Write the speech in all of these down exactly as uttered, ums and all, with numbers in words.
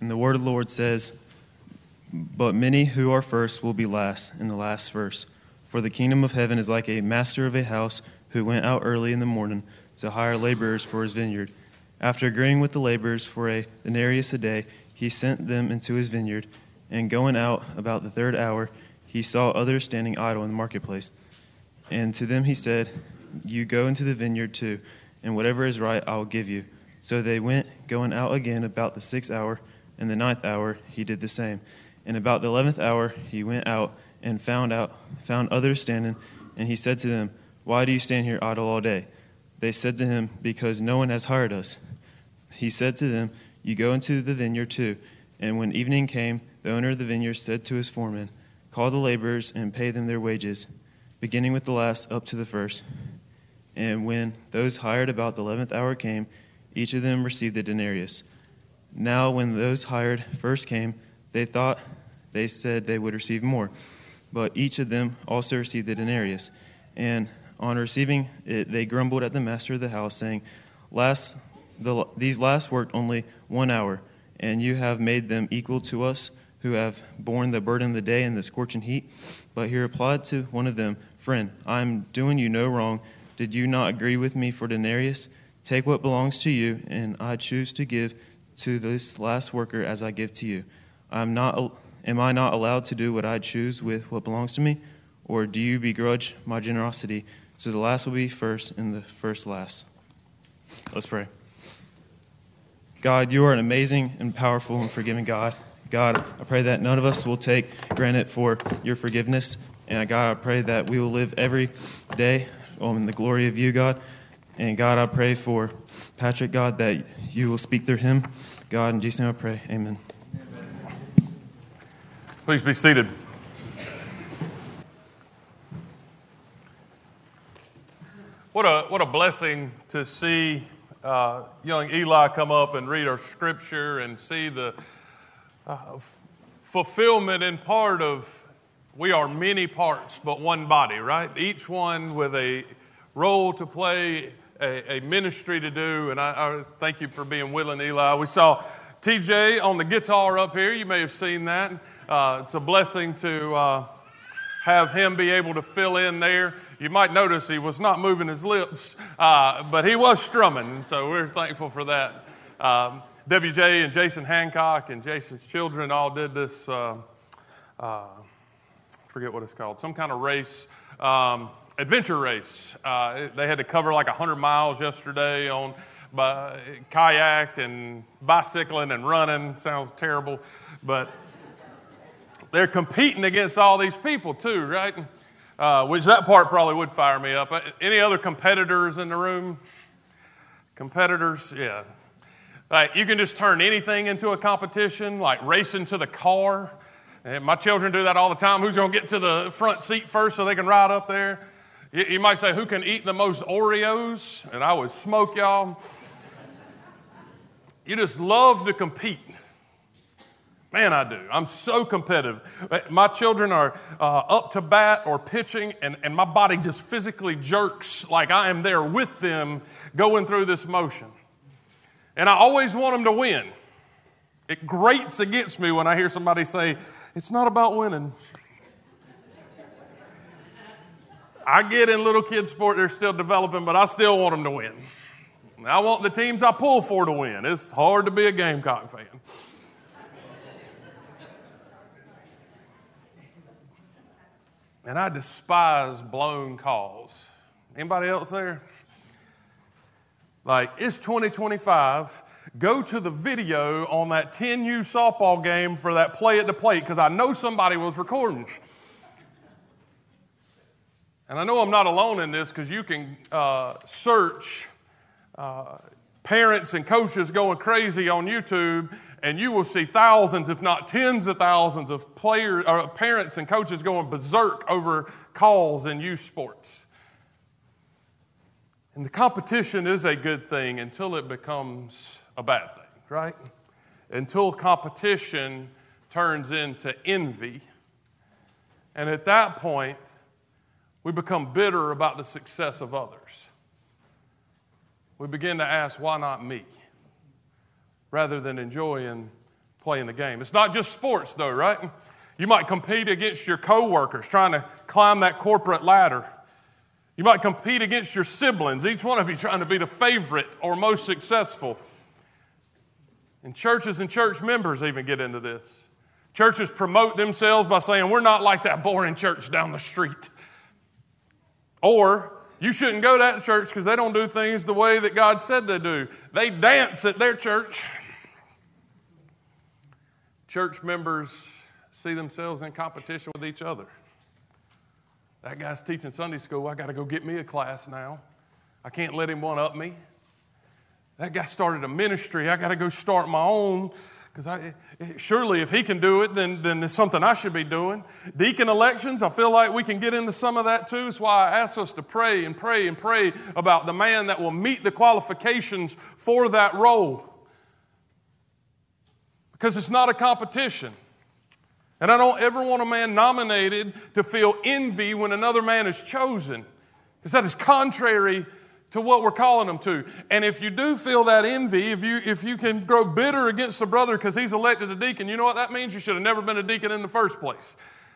And the word of the Lord says, "But many who are first will be last, and the last first. For the kingdom of heaven is like a master of a house who went out early in the morning to hire laborers for his vineyard. After agreeing with the laborers for a denarius a day, he sent them into his vineyard. And going out about the third hour, he saw others standing idle in the marketplace. And to them he said, 'You go into the vineyard too, and whatever is right I will give you.' So they went, going out again about the sixth hour, and the ninth hour he did the same. And about the eleventh hour he went out and found out found others standing, and he said to them, 'Why do you stand here idle all day?' They said to him, 'Because no one has hired us.' He said to them, 'You go into the vineyard too.' And when evening came, the owner of the vineyard said to his foreman, 'Call the laborers and pay them their wages, beginning with the last up to the first.' And when those hired about the eleventh hour came, each of them received a denarius. Now when those hired first came, they thought they said they would receive more. But each of them also received a denarius. And on receiving it, they grumbled at the master of the house, saying, Last, the, These last worked only one hour, and you have made them equal to us, who have borne the burden of the day in the scorching heat.' But he replied to one of them, 'Friend, I am doing you no wrong. Did you not agree with me for denarius? Take what belongs to you, and I choose to give to this last worker as I give to you. I am not, am I not allowed to do what I choose with what belongs to me? Or do you begrudge my generosity? So the last will be first, and the first last.'" Let's pray. God, you are an amazing and powerful and forgiving God. God, I pray that none of us will take granted for your forgiveness. And God, I pray that we will live every day in the glory of you, God. And God, I pray for Patrick, God, that you will speak through him. God, in Jesus' name I pray, amen. Please be seated. What a what a blessing to see uh, young Eli come up and read our scripture and see the uh, f- fulfillment in part of we are many parts but one body, right? Each one with a role to play, a, a ministry to do, and I, I thank you for being willing, Eli. We saw T J on the guitar up here. You may have seen that. Uh, it's a blessing to uh, have him be able to fill in there. You might notice he was not moving his lips, uh, but he was strumming, so we're thankful for that. Um, W J and Jason Hancock and Jason's children all did this, uh, uh, I forget what it's called, some kind of race, um, adventure race. Uh, they had to cover like one hundred miles yesterday on by kayak and bicycling and running. Sounds terrible, but they're competing against all these people too, right? Uh, which that part probably would fire me up. Any other competitors in the room? Competitors, yeah. Like you can just turn anything into a competition, like racing to the car. And my children do that all the time. Who's going to get to the front seat first so they can ride up there? You, you might say, who can eat the most Oreos? And I would smoke y'all. You just love to compete. Man, I do. I'm so competitive. My children are uh, up to bat or pitching, and, and my body just physically jerks like I am there with them going through this motion. And I always want them to win. It grates against me when I hear somebody say, it's not about winning. I get in little kid sport, they're still developing, but I still want them to win. I want the teams I pull for to win. It's hard to be a Gamecock fan. And I despise blown calls. Anybody else there? Like, it's twenty twenty-five. Go to the video on that ten U softball game for that play at the plate because I know somebody was recording. And I know I'm not alone in this because you can uh, search uh, parents and coaches going crazy on YouTube, and you will see thousands, if not tens of thousands, of players, or parents and coaches going berserk over calls in youth sports. And the competition is a good thing until it becomes a bad thing, right? Until competition turns into envy. And at that point, we become bitter about the success of others. We begin to ask, why not me? Rather than enjoying playing the game. It's not just sports, though, right? You might compete against your coworkers trying to climb that corporate ladder. You might compete against your siblings, each one of you trying to be the favorite or most successful. And churches and church members even get into this. Churches promote themselves by saying, we're not like that boring church down the street. Or, you shouldn't go to that church because they don't do things the way that God said they do. They dance at their church. Church members see themselves in competition with each other. That guy's teaching Sunday school. I got to go get me a class now. I can't let him one-up me. That guy started a ministry. I got to go start my own. Because I, surely if he can do it, then, then it's something I should be doing. Deacon elections, I feel like we can get into some of that too. That's why I ask us to pray and pray and pray about the man that will meet the qualifications for that role. Because it's not a competition. And I don't ever want a man nominated to feel envy when another man is chosen. Because that is contrary to what we're calling them to. And if you do feel that envy, if you if you can grow bitter against a brother because he's elected a deacon, you know what that means? You should have never been a deacon in the first place.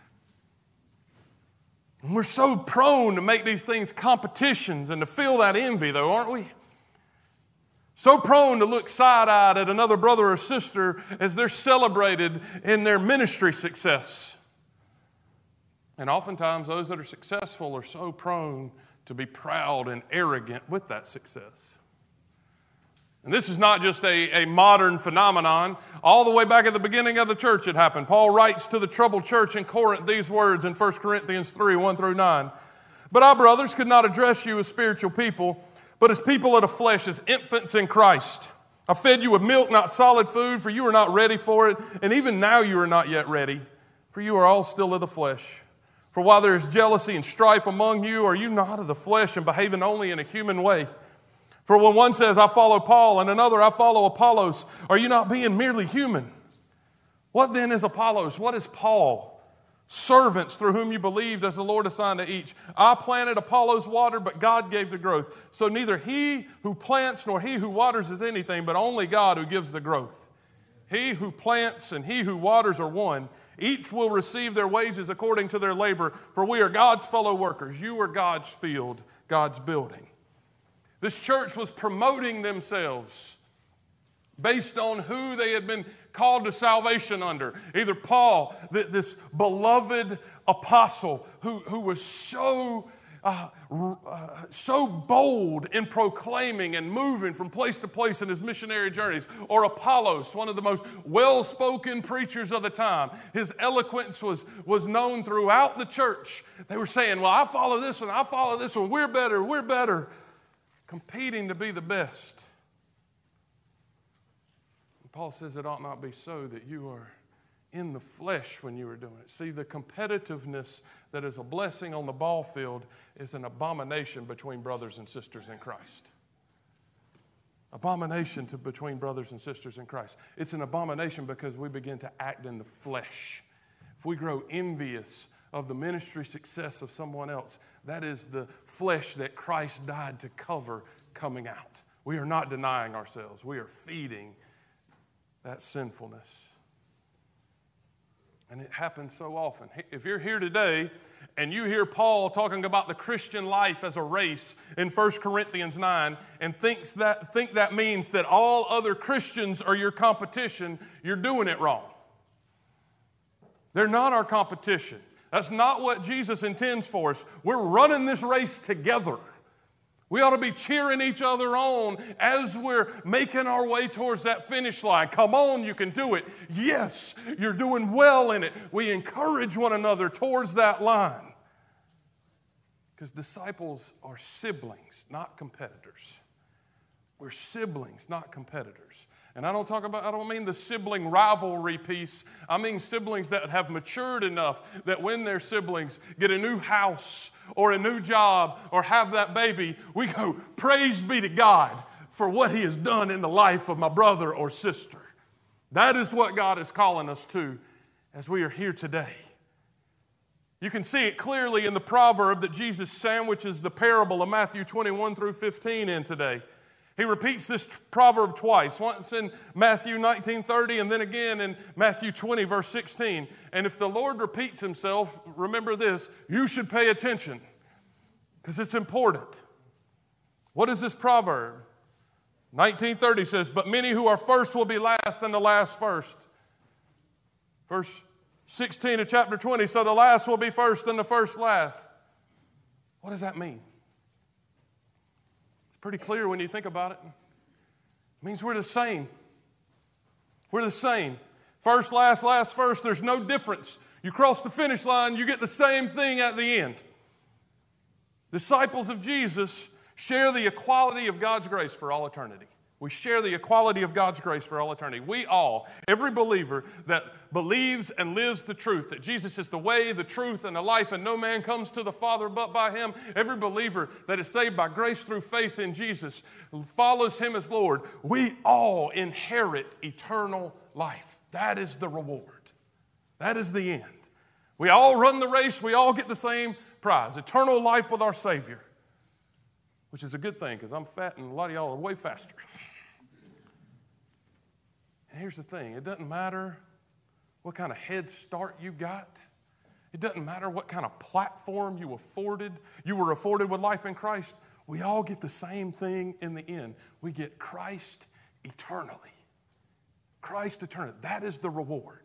And we're so prone to make these things competitions and to feel that envy, though, aren't we? So prone to look side-eyed at another brother or sister as they're celebrated in their ministry success. And oftentimes those that are successful are so prone to be proud and arrogant with that success. And this is not just a, a modern phenomenon. All the way back at the beginning of the church it happened. Paul writes to the troubled church in Corinth these words in First Corinthians three, one through nine. But I, brothers, could not address you as spiritual people, but as people of the flesh, as infants in Christ. I fed you with milk, not solid food, for you are not ready for it, and even now you are not yet ready, for you are all still of the flesh. For while there is jealousy and strife among you, are you not of the flesh and behaving only in a human way? For when one says, I follow Paul, and another, I follow Apollos, are you not being merely human? What then is Apollos? What is Paul? Servants through whom you believed as the Lord assigned to each. I planted, Apollos watered, but God gave the growth. So neither he who plants nor he who waters is anything, but only God who gives the growth. He who plants and he who waters are one. Each will receive their wages according to their labor, for we are God's fellow workers. You are God's field, God's building. This church was promoting themselves based on who they had been called to salvation under. Either Paul, this beloved apostle who, who was so Uh, uh, so bold in proclaiming and moving from place to place in his missionary journeys, or Apollos, one of the most well-spoken preachers of the time. His eloquence was, was known throughout the church. They were saying, well, I follow this one, I follow this one, we're better, we're better, competing to be the best. And Paul says it ought not be so, that you are in the flesh when you are doing it. See, the competitiveness that is a blessing on the ball field is an abomination between brothers and sisters in Christ. Abomination to between brothers and sisters in Christ. It's an abomination because we begin to act in the flesh. If we grow envious of the ministry success of someone else, that is the flesh that Christ died to cover coming out. We are not denying ourselves. We are feeding that sinfulness. And it happens so often. If you're here today and you hear Paul talking about the Christian life as a race in First Corinthians nine and thinks that, think that means that all other Christians are your competition, you're doing it wrong. They're not our competition. That's not what Jesus intends for us. We're running this race together. We ought to be cheering each other on as we're making our way towards that finish line. Come on, you can do it. Yes, you're doing well in it. We encourage one another towards that line. Because disciples are siblings, not competitors. We're siblings, not competitors. And I don't talk about, I don't mean the sibling rivalry piece. I mean siblings that have matured enough that when their siblings get a new house or a new job or have that baby, we go, praise be to God for what He has done in the life of my brother or sister. That is what God is calling us to as we are here today. You can see it clearly in the proverb that Jesus sandwiches the parable of Matthew twenty-one through fifteen in today. He repeats this proverb twice, once in Matthew nineteen thirty and then again in Matthew twenty, verse sixteen. And if the Lord repeats himself, remember this, you should pay attention because it's important. What is this proverb? nineteen thirty says, but many who are first will be last and the last first. Verse sixteen of chapter twenty, so the last will be first and the first last. What does that mean? It's pretty clear when you think about it. It means we're the same. We're the same. First, last, last, first, there's no difference. You cross the finish line, you get the same thing at the end. Disciples of Jesus share the equality of God's grace for all eternity. We share the equality of God's grace for all eternity. We all, every believer that believes and lives the truth, that Jesus is the way, the truth, and the life, and no man comes to the Father but by him, every believer that is saved by grace through faith in Jesus, follows him as Lord, we all inherit eternal life. That is the reward. That is the end. We all run the race. We all get the same prize, eternal life with our Savior, which is a good thing because I'm fat and a lot of y'all are way faster. And here's the thing. It doesn't matter what kind of head start you got. It doesn't matter what kind of platform you afforded, you were afforded with life in Christ. We all get the same thing in the end. We get Christ eternally. Christ eternally. That is the reward.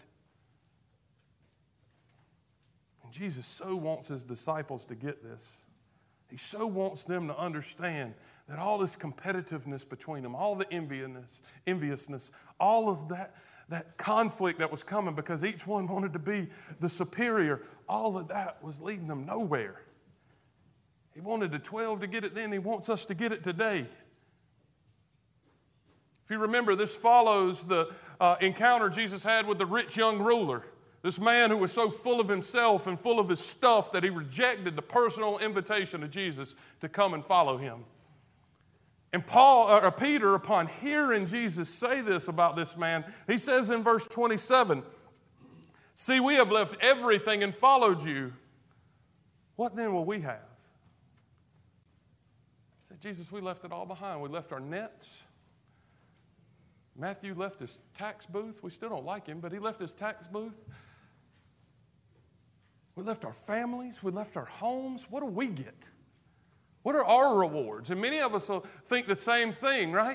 And Jesus so wants his disciples to get this. He so wants them to understand that all this competitiveness between them, all the enviousness, enviousness, all of that, that conflict that was coming because each one wanted to be the superior, all of that was leading them nowhere. He wanted the twelve to get it then. He wants us to get it today. If you remember, this follows the uh, encounter Jesus had with the rich young ruler. This man who was so full of himself and full of his stuff that he rejected the personal invitation of Jesus to come and follow him. And Paul, or Peter, upon hearing Jesus say this about this man, he says in verse twenty-seven, see, we have left everything and followed you. What then will we have? He said, Jesus, we left it all behind. We left our nets. Matthew left his tax booth. We still don't like him, but he left his tax booth. We left our families. We left our homes. What do we get? What are our rewards? And many of us will think the same thing, right?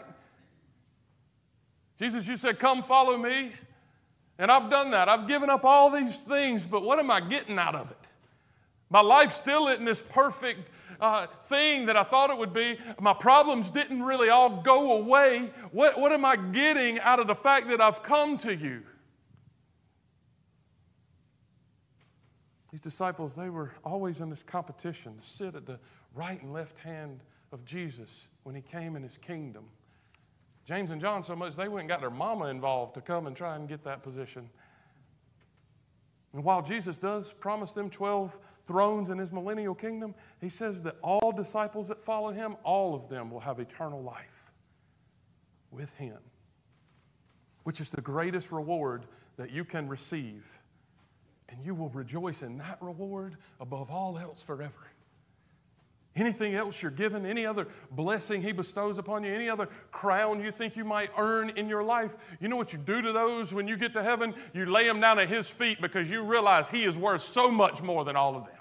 Jesus, you said, come follow me. And I've done that. I've given up all these things, but what am I getting out of it? My life still isn't this perfect uh, thing that I thought it would be. My problems didn't really all go away. What, what am I getting out of the fact that I've come to you? These disciples, they were always in this competition to sit at the right and left hand of Jesus when he came in his kingdom. James and John, so much, they went and got their mama involved to come and try and get that position. And while Jesus does promise them twelve thrones in his millennial kingdom, he says that all disciples that follow him, all of them will have eternal life with him, which is the greatest reward that you can receive. And you will rejoice in that reward above all else forever. Anything else you're given, any other blessing he bestows upon you, any other crown you think you might earn in your life, you know what you do to those when you get to heaven? You lay them down at his feet because you realize he is worth so much more than all of them.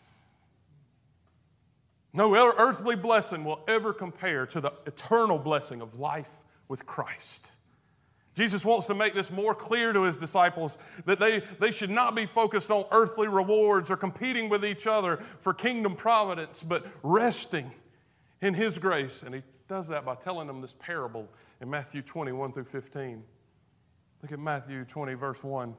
No earthly blessing will ever compare to the eternal blessing of life with Christ. Jesus wants to make this more clear to his disciples that they, they should not be focused on earthly rewards or competing with each other for kingdom providence, but resting in his grace. And he does that by telling them this parable in Matthew twenty, one through fifteen. Look at Matthew twenty, verse one.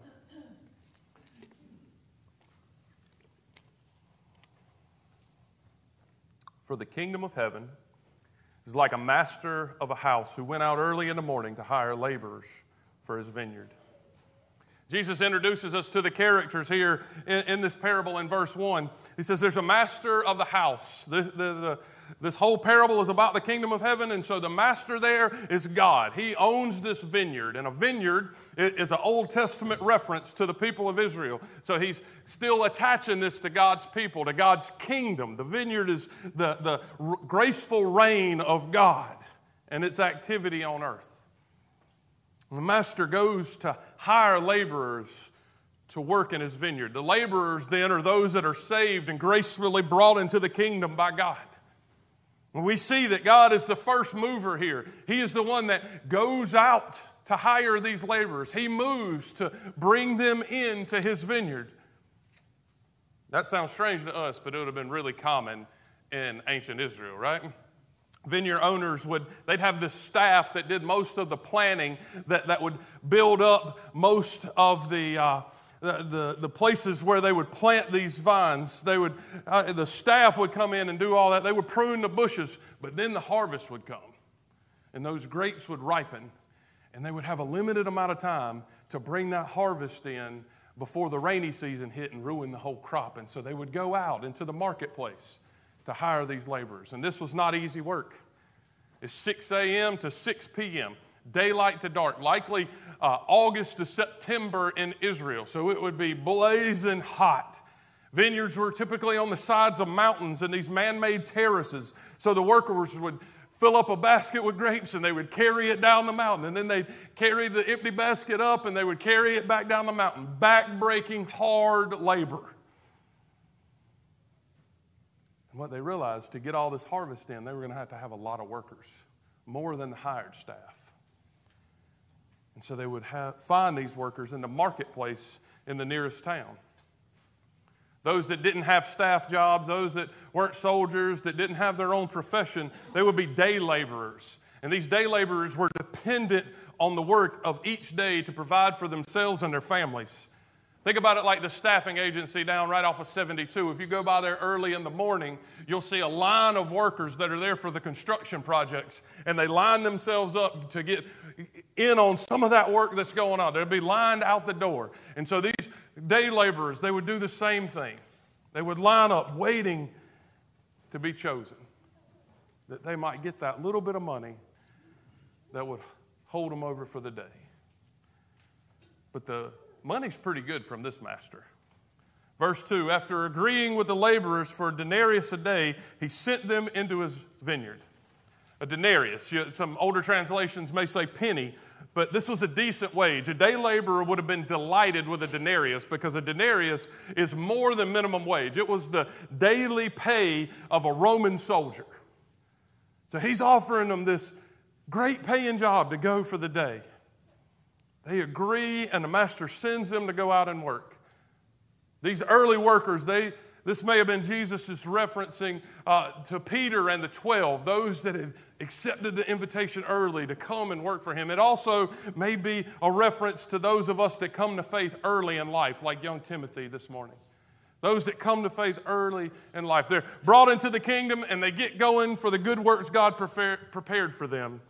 For the kingdom of heaven is like a master of a house who went out early in the morning to hire laborers for his vineyard. Jesus introduces us to the characters here in, in this parable in verse one. He says there's a master of the house. The, the, the, this whole parable is about the kingdom of heaven, and so the master there is God. He owns this vineyard, and a vineyard is an Old Testament reference to the people of Israel. So he's still attaching this to God's people, to God's kingdom. The vineyard is the, the graceful reign of God and its activity on earth. The master goes to hire laborers to work in his vineyard. The laborers then are those that are saved and gracefully brought into the kingdom by God. We see that God is the first mover here. He is the one that goes out to hire these laborers. He moves to bring them into his vineyard. That sounds strange to us, but it would have been really common in ancient Israel, right? Vineyard owners would, they'd have this staff that did most of the planning, that, that would build up most of the, uh, the, the, the places where they would plant these vines. They would, uh, the staff would come in and do all that. They would prune the bushes, but then the harvest would come, and those grapes would ripen, and they would have a limited amount of time to bring that harvest in before the rainy season hit and ruin the whole crop. And so they would go out into the marketplace to hire these laborers. And this was not easy work. It's six a.m. to six p.m., daylight to dark, likely uh, August to September in Israel. So it would be blazing hot. Vineyards were typically on the sides of mountains and these man-made terraces. So the workers would fill up a basket with grapes and they would carry it down the mountain. And then they'd carry the empty basket up and they would carry it back down the mountain. Back-breaking, hard labor. And what they realized, to get all this harvest in, they were going to have to have a lot of workers, more than the hired staff. And so they would have, find these workers in the marketplace in the nearest town. Those that didn't have staff jobs, those that weren't soldiers, that didn't have their own profession, they would be day laborers. And these day laborers were dependent on the work of each day to provide for themselves and their families. Think about it like the staffing agency down right off of seventy-two. If you go by there early in the morning, you'll see a line of workers that are there for the construction projects, and they line themselves up to get in on some of that work that's going on. They'll be lined out the door. And so these day laborers, they would do the same thing. They would line up waiting to be chosen, that they might get that little bit of money that would hold them over for the day. But the money's pretty good from this master. Verse two, after agreeing with the laborers for a denarius a day, he sent them into his vineyard. A denarius, some older translations may say penny, but this was a decent wage. A day laborer would have been delighted with a denarius because a denarius is more than minimum wage. It was the daily pay of a Roman soldier. So he's offering them this great paying job to go for the day. They agree, and the master sends them to go out and work. These early workers, they this may have been Jesus' referencing uh, to Peter and the twelve, those that had accepted the invitation early to come and work for him. It also may be a reference to those of us that come to faith early in life, like young Timothy this morning. Those that come to faith early in life. They're brought into the kingdom and they get going for the good works God prepared for them.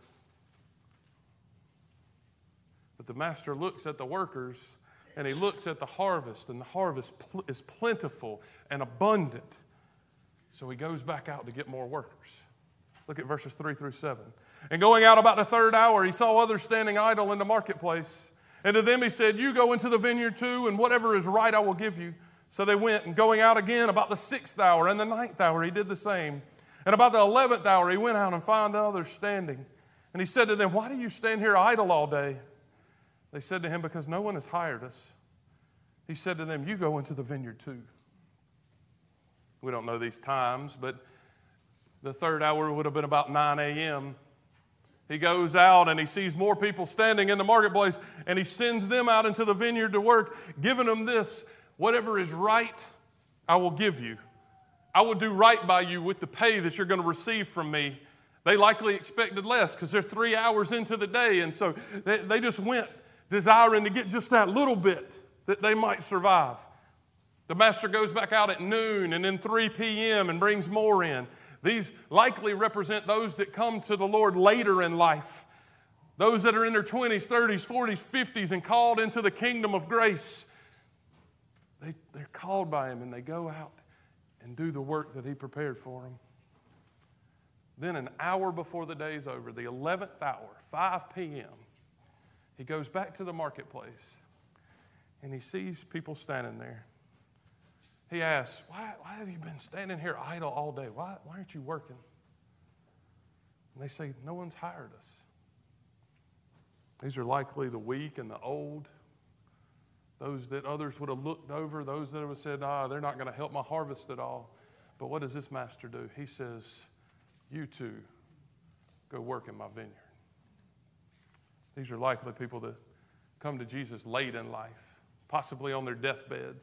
But the master looks at the workers and he looks at the harvest, and the harvest is plentiful and abundant. So he goes back out to get more workers. Look at verses three through seven. And going out about the third hour, he saw others standing idle in the marketplace. And to them he said, you go into the vineyard too, and whatever is right I will give you. So they went, and going out again about the sixth hour and the ninth hour, he did the same. And about the eleventh hour, he went out and found others standing. And he said to them, why do you stand here idle all day? They said to him, because no one has hired us. He said to them, you go into the vineyard too. We don't know these times, but the third hour would have been about nine a.m. He goes out and he sees more people standing in the marketplace, and he sends them out into the vineyard to work, giving them this, whatever is right, I will give you. I will do right by you with the pay that you're going to receive from me. They likely expected less because they're three hours into the day, and so they, they just went desiring to get just that little bit that they might survive. The master goes back out at noon and then three p.m. and brings more in. These likely represent those that come to the Lord later in life. Those that are in their twenties, thirties, forties, fifties and called into the kingdom of grace. They, they're called by him and they go out and do the work that he prepared for them. Then an hour before the day's over, the eleventh hour, five p.m., he goes back to the marketplace and he sees people standing there. He asks, why, why have you been standing here idle all day? Why, why aren't you working? And they say, no one's hired us. These are likely the weak and the old, those that others would have looked over, those that would have said, ah, they're not going to help my harvest at all. But what does this master do? He says, you two go work in my vineyard. These are likely people that come to Jesus late in life, possibly on their deathbeds.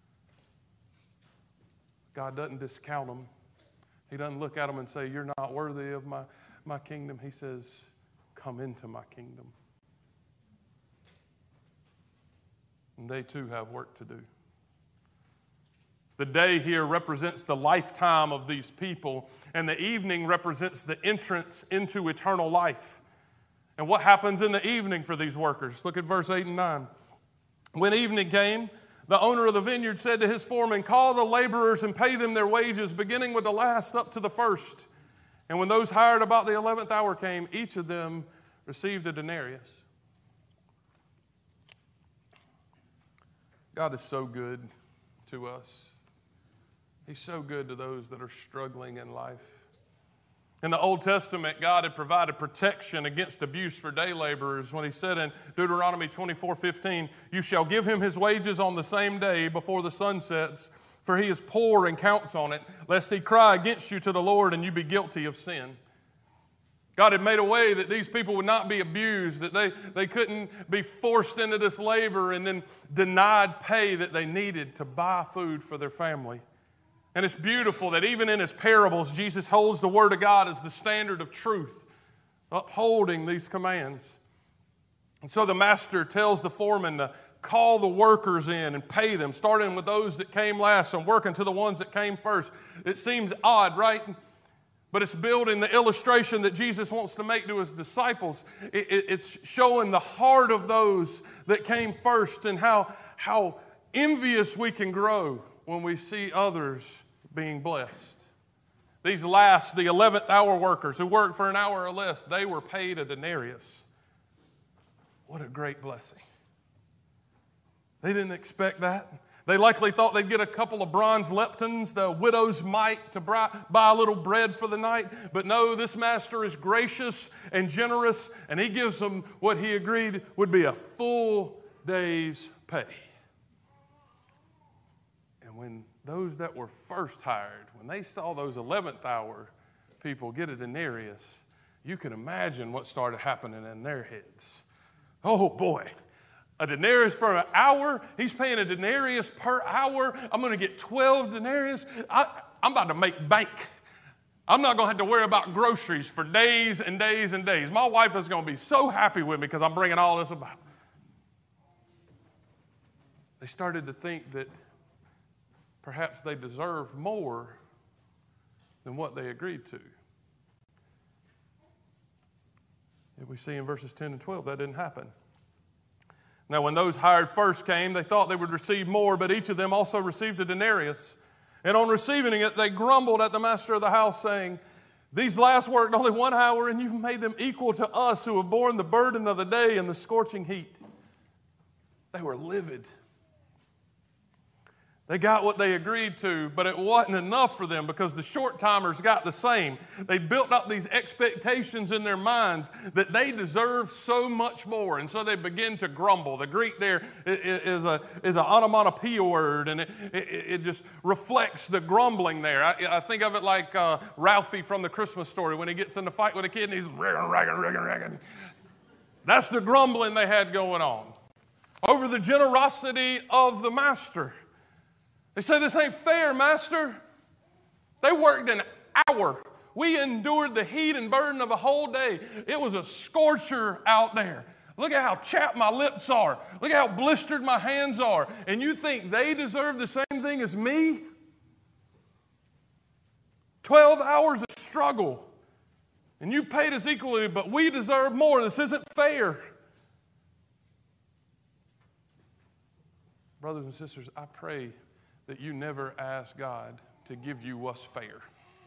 God doesn't discount them. He doesn't look at them and say, you're not worthy of my, my kingdom. He says, come into my kingdom. And they too have work to do. The day here represents the lifetime of these people, and the evening represents the entrance into eternal life. And what happens in the evening for these workers? Look at verse eight and nine. When evening came, the owner of the vineyard said to his foreman, call the laborers and pay them their wages, beginning with the last up to the first. And when those hired about the eleventh hour came, each of them received a denarius. God is so good to us. He's so good to those that are struggling in life. In the Old Testament, God had provided protection against abuse for day laborers when he said in Deuteronomy twenty-four fifteen, you shall give him his wages on the same day before the sun sets, for he is poor and counts on it, lest he cry against you to the Lord and you be guilty of sin. God had made a way that these people would not be abused, that they, they couldn't be forced into this labor and then denied pay that they needed to buy food for their family. And it's beautiful that even in his parables, Jesus holds the Word of God as the standard of truth, upholding these commands. And so the master tells the foreman to call the workers in and pay them, starting with those that came last and working to the ones that came first. It seems odd, right? But it's building the illustration that Jesus wants to make to his disciples. It, it, it's showing the heart of those that came first and how, how envious we can grow when we see others being blessed. These last, the eleventh hour workers who worked for an hour or less, they were paid a denarius. What a great blessing. They didn't expect that. They likely thought they'd get a couple of bronze leptons, the widow's mite, to buy a little bread for the night. But no, this master is gracious and generous, and he gives them what he agreed would be a full day's pay. And when those that were first hired, when they saw those eleventh hour people get a denarius, you can imagine what started happening in their heads. Oh boy. A denarius for an hour. He's paying a denarius per hour. I'm going to get twelve denarius. I, I'm about to make bank. I'm not going to have to worry about groceries for days and days and days. My wife is going to be so happy with me because I'm bringing all this about. They started to think that perhaps they deserved more than what they agreed to. Yet we see in verses ten and twelve that didn't happen. Now, when those hired first came, they thought they would receive more, but each of them also received a denarius. And on receiving it, they grumbled at the master of the house, saying, these last worked only one hour, and you've made them equal to us who have borne the burden of the day and the scorching heat. They were livid. They got what they agreed to, but it wasn't enough for them because the short-timers got the same. They built up these expectations in their minds that they deserve so much more, and so they begin to grumble. The Greek there is a is an onomatopoeia word, and it, it, it just reflects the grumbling there. I, I think of it like uh, Ralphie from the Christmas Story when he gets in a fight with a kid and he's ragging, ragging, ragging, ragging. That's the grumbling they had going on over the generosity of the master. They say, this ain't fair, master. They worked an hour. We endured the heat and burden of a whole day. It was a scorcher out there. Look at how chapped my lips are. Look at how blistered my hands are. And you think they deserve the same thing as me? Twelve hours of struggle. And you paid us equally, but we deserve more. This isn't fair. Brothers and sisters, I pray that you never ask God to give you what's fair.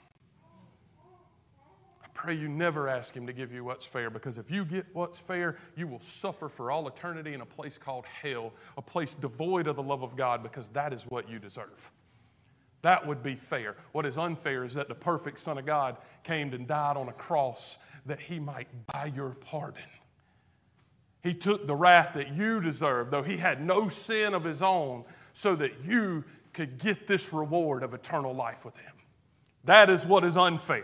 I pray you never ask him to give you what's fair, because if you get what's fair, you will suffer for all eternity in a place called hell, a place devoid of the love of God, because that is what you deserve. That would be fair. What is unfair is that the perfect Son of God came and died on a cross that he might buy your pardon. He took the wrath that you deserve, though he had no sin of his own, so that you could get this reward of eternal life with him. That is what is unfair.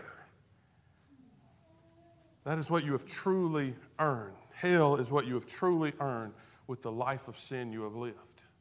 That is what you have truly earned. Hell is what you have truly earned with the life of sin you have lived.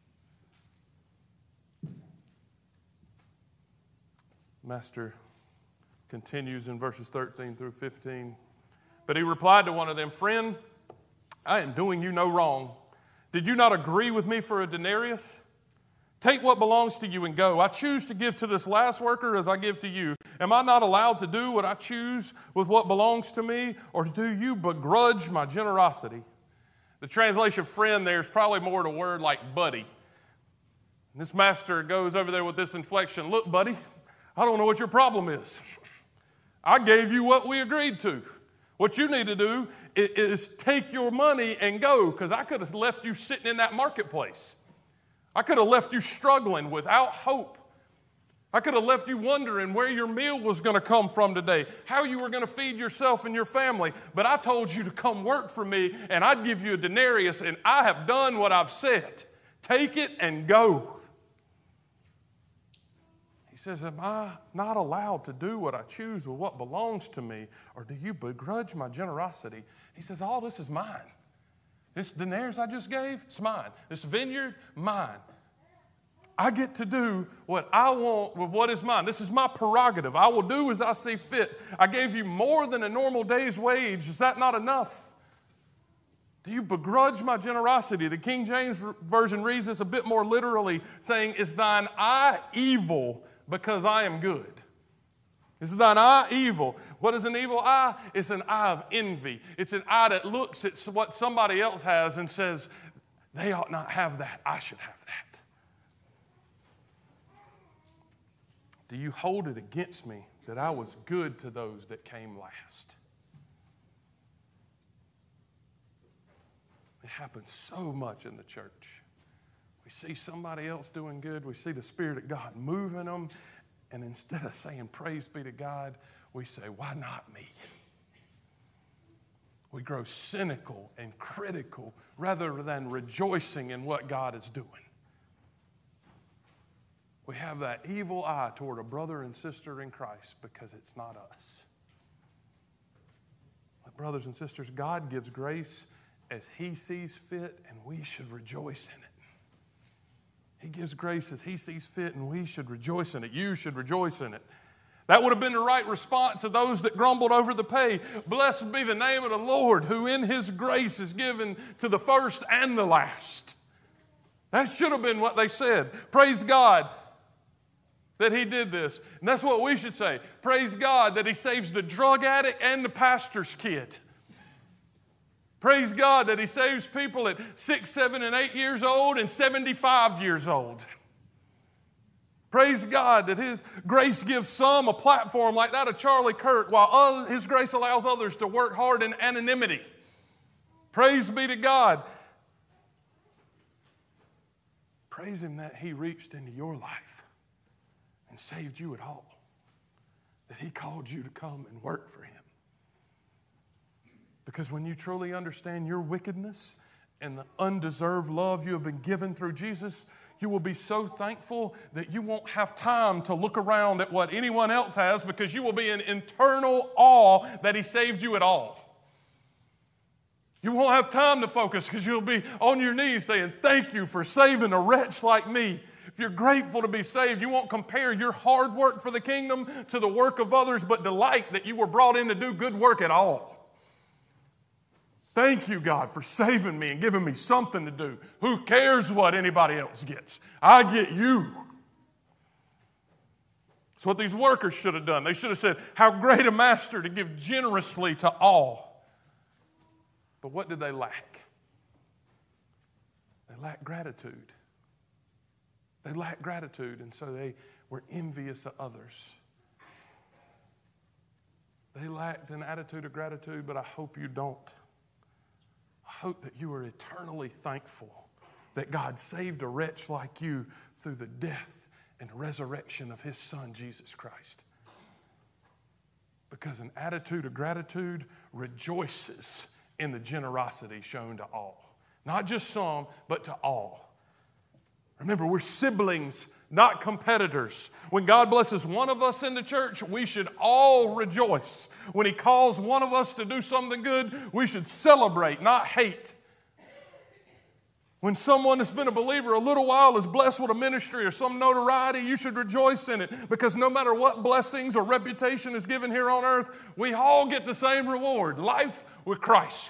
Master continues in verses thirteen through fifteen. But he replied to one of them, "Friend, I am doing you no wrong. Did you not agree with me for a denarius? Take what belongs to you and go. I choose to give to this last worker as I give to you. Am I not allowed to do what I choose with what belongs to me, or do you begrudge my generosity?" The translation friend there is probably more to a word like buddy. And this master goes over there with this inflection. "Look, buddy, I don't know what your problem is. I gave you what we agreed to. What you need to do is take your money and go, because I could have left you sitting in that marketplace. I could have left you struggling without hope. I could have left you wondering where your meal was going to come from today, how you were going to feed yourself and your family. But I told you to come work for me, and I'd give you a denarius, and I have done what I've said. Take it and go." He says, "Am I not allowed to do what I choose with what belongs to me, or do you begrudge my generosity?" He says, "All this is mine. This denarius I just gave, it's mine. This vineyard, mine. I get to do what I want with what is mine. This is my prerogative. I will do as I see fit. I gave you more than a normal day's wage. Is that not enough? Do you begrudge my generosity?" The King James Version reads this a bit more literally, saying, "Is thine eye evil because I am good? Is thine eye evil?" What is an evil eye? It's an eye of envy. It's an eye that looks at what somebody else has and says, "They ought not have that. I should have that." Do you hold it against me that I was good to those that came last? It happens so much in the church. We see somebody else doing good. We see the Spirit of God moving them. And instead of saying, "Praise be to God," we say, "Why not me?" We grow cynical and critical rather than rejoicing in what God is doing. We have that evil eye toward a brother and sister in Christ because it's not us. But brothers and sisters, God gives grace as He sees fit, and we should rejoice in it. He gives grace as He sees fit, and we should rejoice in it. You should rejoice in it. That would have been the right response to those that grumbled over the pay. Blessed be the name of the Lord, who in His grace is given to the first and the last. That should have been what they said. Praise God that He did this. And that's what we should say. Praise God that He saves the drug addict and the pastor's kid. Praise God that He saves people at six, seven, and eight years old and seventy-five years old. Praise God that His grace gives some a platform like that of Charlie Kirk, while His grace allows others to work hard in anonymity. Praise be to God. Praise Him that He reached into your life and saved you at all. That He called you to come and work for Him. Because when you truly understand your wickedness and the undeserved love you have been given through Jesus, you will be so thankful that you won't have time to look around at what anyone else has, because you will be in internal awe that He saved you at all. You won't have time to focus because you'll be on your knees saying, "Thank you for saving a wretch like me." If you're grateful to be saved, you won't compare your hard work for the kingdom to the work of others, but delight that you were brought in to do good work at all. Thank you, God, for saving me and giving me something to do. Who cares what anybody else gets? I get you. That's what these workers should have done. They should have said, "How great a master to give generously to all." But what did they lack? They lacked gratitude. They lacked gratitude, and so they were envious of others. They lacked an attitude of gratitude, but I hope you don't. I hope that you are eternally thankful that God saved a wretch like you through the death and resurrection of His Son, Jesus Christ. Because an attitude of gratitude rejoices in the generosity shown to all. Not just some, but to all. Remember, we're siblings, not competitors. When God blesses one of us in the church, we should all rejoice. When He calls one of us to do something good, we should celebrate, not hate. When someone that's been a believer a little while is blessed with a ministry or some notoriety, you should rejoice in it, because no matter what blessings or reputation is given here on earth, we all get the same reward, life with Christ.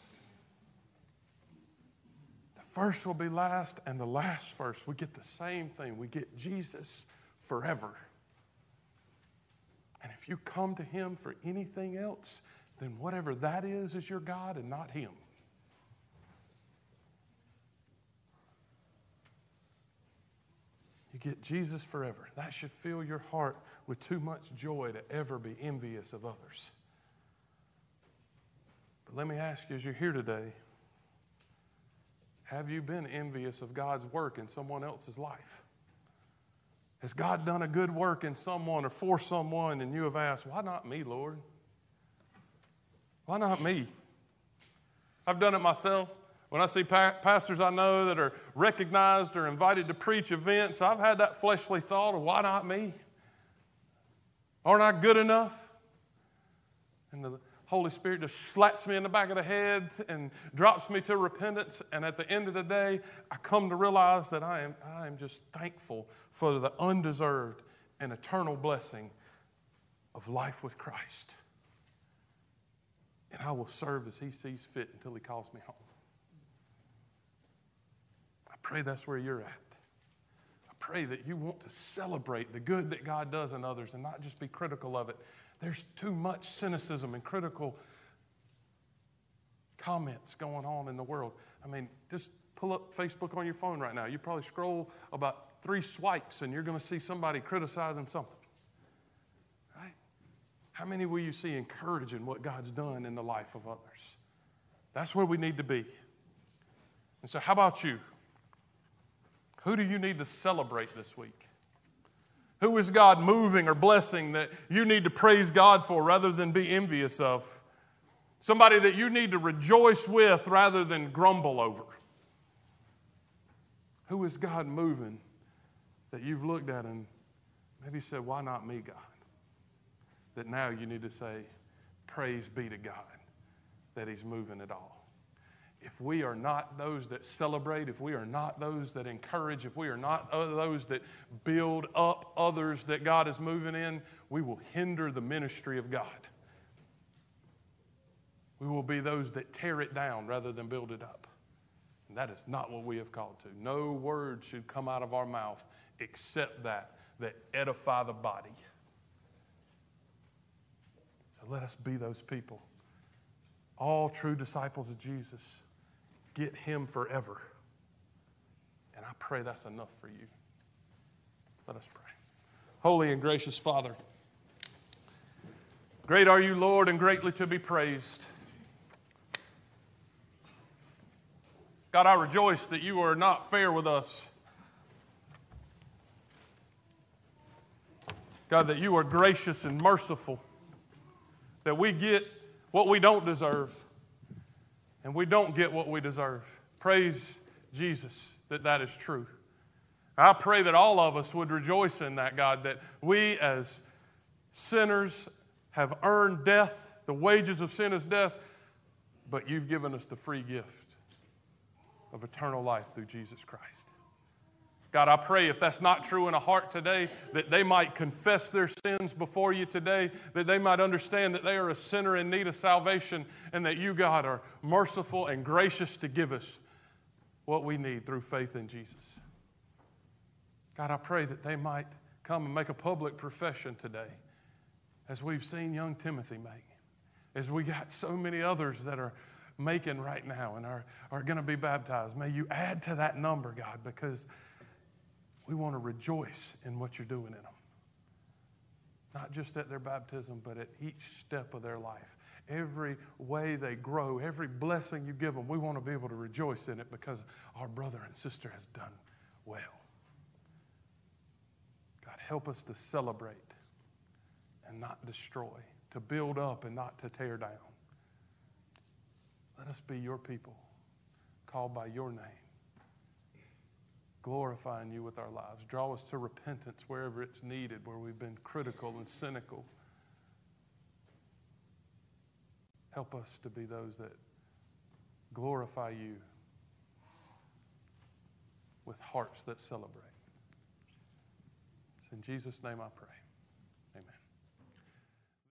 The first will be last, and the last first. We get the same thing. We get Jesus forever. And if you come to Him for anything else, then whatever that is is your God and not Him. You get Jesus forever. That should fill your heart with too much joy to ever be envious of others. But let me ask you, as you're here today, have you been envious of God's work in someone else's life? Has God done a good work in someone or for someone, and you have asked, why not me, Lord? Why not me? I've done it myself. When I see pa- pastors I know that are recognized or invited to preach events, I've had that fleshly thought of, why not me? Aren't I good enough? And the Holy Spirit just slaps me in the back of the head and drops me to repentance. And at the end of the day, I come to realize that I am, I am just thankful for the undeserved and eternal blessing of life with Christ. And I will serve as He sees fit until He calls me home. I pray that's where you're at. I pray that you want to celebrate the good that God does in others and not just be critical of it. There's too much cynicism and critical comments going on in the world. I mean, just pull up Facebook on your phone right now. You probably scroll about three swipes and you're going to see somebody criticizing something. Right? How many will you see encouraging what God's done in the life of others? That's where we need to be. And so how about you? Who do you need to celebrate this week? Who is God moving or blessing that you need to praise God for rather than be envious of? Somebody that you need to rejoice with rather than grumble over. Who is God moving that you've looked at and maybe said, why not me, God? That now you need to say, praise be to God that He's moving it all. If we are not those that celebrate, if we are not those that encourage, if we are not those that build up others that God is moving in, we will hinder the ministry of God. We will be those that tear it down rather than build it up. And that is not what we have called to. No word should come out of our mouth except that, that edify the body. So let us be those people. All true disciples of Jesus. Get Him forever. And I pray that's enough for you. Let us pray. Holy and gracious Father, great are you, Lord, and greatly to be praised. God, I rejoice that you are not fair with us. God, that you are gracious and merciful, that we get what we don't deserve. And we don't get what we deserve. Praise Jesus that that is true. I pray that all of us would rejoice in that, God, that we as sinners have earned death. The wages of sin is death, but you've given us the free gift of eternal life through Jesus Christ. God, I pray if that's not true in a heart today, that they might confess their sins before you today, that they might understand that they are a sinner in need of salvation, and that you, God, are merciful and gracious to give us what we need through faith in Jesus. God, I pray that they might come and make a public profession today, as we've seen young Timothy make, as we got so many others that are making right now and are, are going to be baptized. May you add to that number, God, because we want to rejoice in what you're doing in them. Not just at their baptism, but at each step of their life. Every way they grow, every blessing you give them, we want to be able to rejoice in it because our brother and sister has done well. God, help us to celebrate and not destroy. to build up and not to tear down. Let us be your people, called by your name, glorifying you with our lives. Draw us to repentance wherever it's needed, where we've been critical and cynical. Help us to be those that glorify you with hearts that celebrate. It's in Jesus' name I pray.